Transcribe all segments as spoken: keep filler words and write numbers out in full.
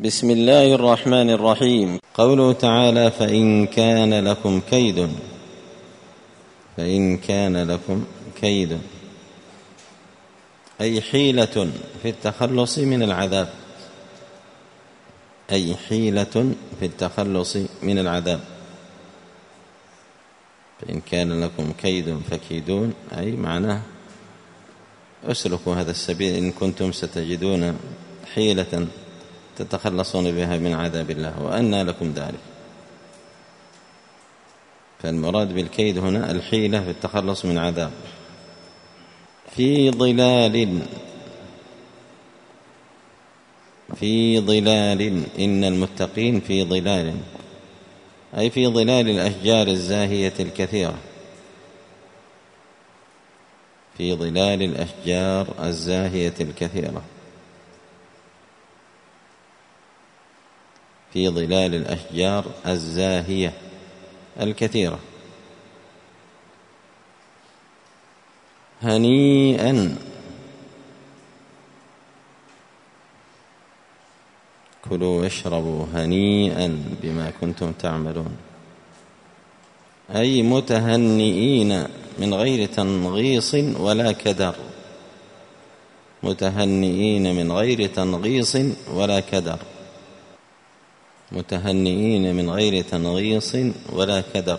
بسم الله الرحمن الرحيم. قوله تعالى: فإن كان لكم كيد فإن كان لكم كيد أي حيلة في التخلص من العذاب أي حيلة في التخلص من العذاب فإن كان لكم كيد فكيدون، أي معناه اسلكوا هذا السبيل إن كنتم ستجدون حيلة تتخلصون بها من عذاب الله، وأنى لكم ذلك. فالمراد بالكيد هنا الحيلة في التخلص من عذاب. في ظلال في ظلال إن المتقين في ظلال، أي في ظلال الأشجار الزاهية الكثيرة في ظلال الأشجار الزاهية الكثيرة في ظلال الأشجار الزاهية الكثيرة. هنيئا كلوا واشربوا هنيئا بما كنتم تعملون، أي متهنئين من غير تنغيص ولا كدر متهنئين من غير تنغيص ولا كدر متهنئين من غير تنغيص ولا كدر.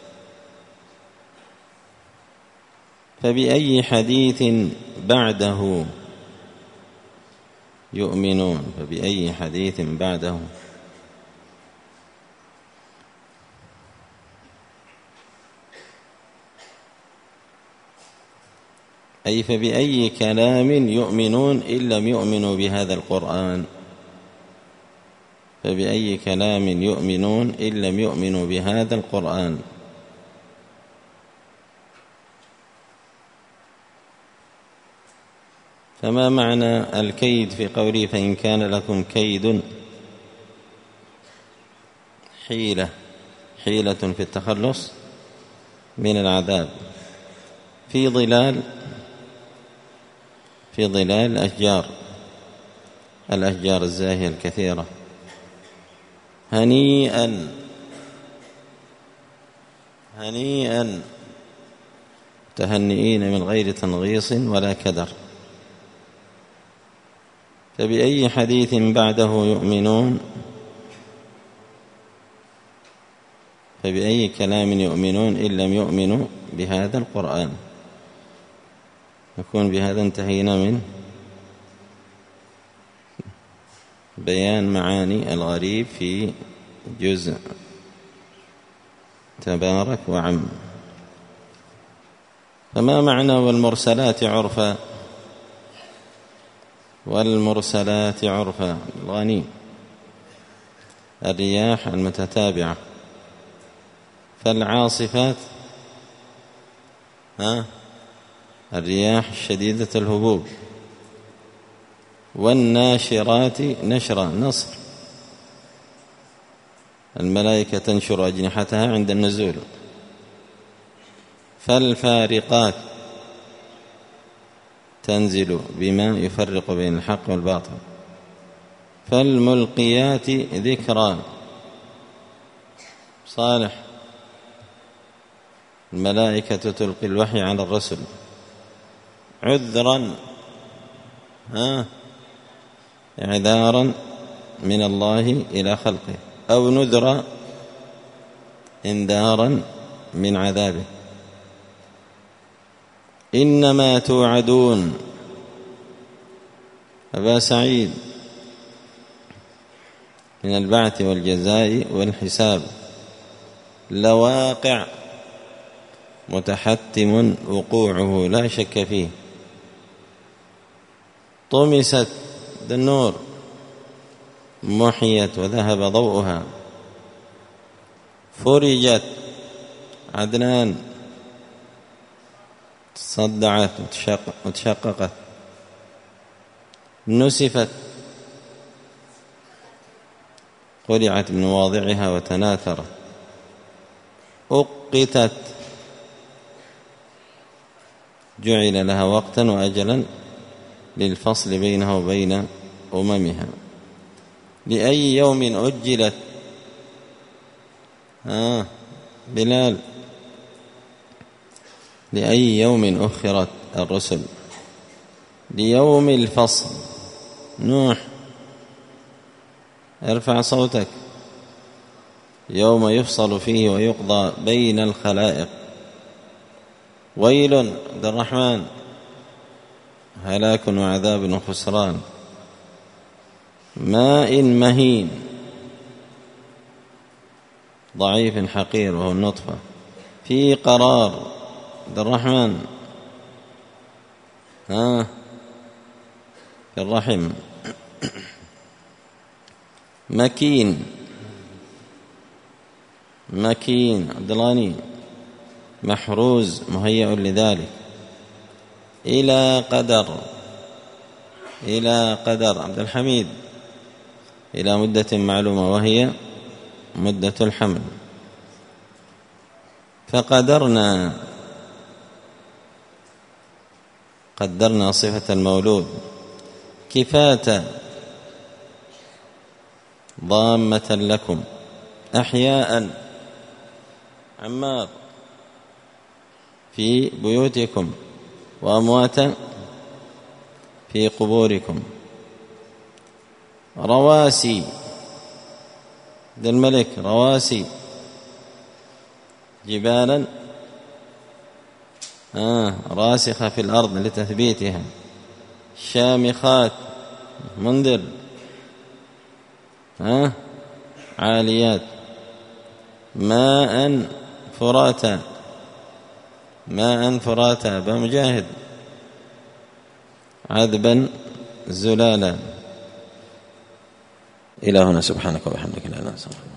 فبأي حديث بعده يؤمنون فبأي حديث بعده أي فبأي كلام يؤمنون إن لم يؤمنوا بهذا القرآن فبأي كلام يؤمنون إن لم يؤمنوا بهذا القرآن. فما معنى الكيد في قوله فإن كان لكم كيد؟ حيلة حيلة في التخلص من العذاب في ظلال في ظلال الأشجار الأشجار الزاهية الكثيرة. هنيئا هنيئا متهنئين من غير تنغيص ولا كدر. فبأي حديث بعده يؤمنون فبأي كلام يؤمنون إن لم يؤمنوا بهذا القرآن. نكون بهذا انتهينا من بيان معاني الغريب في جزء تبارك وعم. فما معنى والمرسلات عرفا؟ والمرسلات عرفا الغني الرياح المتتابعة. فالعاصفات ها الرياح الشديدة الهبوب. والناشرات نشرا نصر الملائكة تنشر أجنحتها عند النزول. فالفارقات تنزل بما يفرق بين الحق والباطل. فالملقيات ذكرا صالح الملائكة تلقي الوحي على الرسل. عذرا ها إعذارا من الله إلى خلقه، أو نذرا إنذارا من عذابه. إنما توعدون أبا سعيد من البعث والجزاء والحساب لواقع متحتم وقوعه لا شك فيه. طمست النور محيت وذهب ضوءها. فرجت عدنان تصدعت وتشققت. نسفت قلعت من مواضعها وتناثرت. أقتت جعل لها وقتا وأجلا للفصل بينها وبين أممها. لأي يوم أجلت؟ آه بلال. لأي يوم أخرت الرسل؟ ليوم الفصل. نوح ارفع صوتك. يوم يفصل فيه ويقضى بين الخلائق. ويل عبد الرحمن. هلاك وعذاب وخسران. ماء مهين ضعيف حقير وهو النطفة. في قرار عبد الرحمن. ها في الرحم. مكين. مكين عبد الغني. محروز مهيئ لذلك. إلى قدر. إلى قدر عبد الحميد. إلى مدة معلومة وهي مدة الحمل. فقدرنا. قدرنا صفة المولود. كفاة ضامة لكم. أحياء عمار في بيوتكم وأمواتا في قبوركم. رواسي ذا الملك. رواسي جبالا آه راسخة في الأرض لتثبيتها. شامخات منذر آه عاليات. ماء فراتا. ماء فراتا بمجاهد. عذبا زلالا. إلى هنا سبحانك وبحمدك لا إله إلا أنت.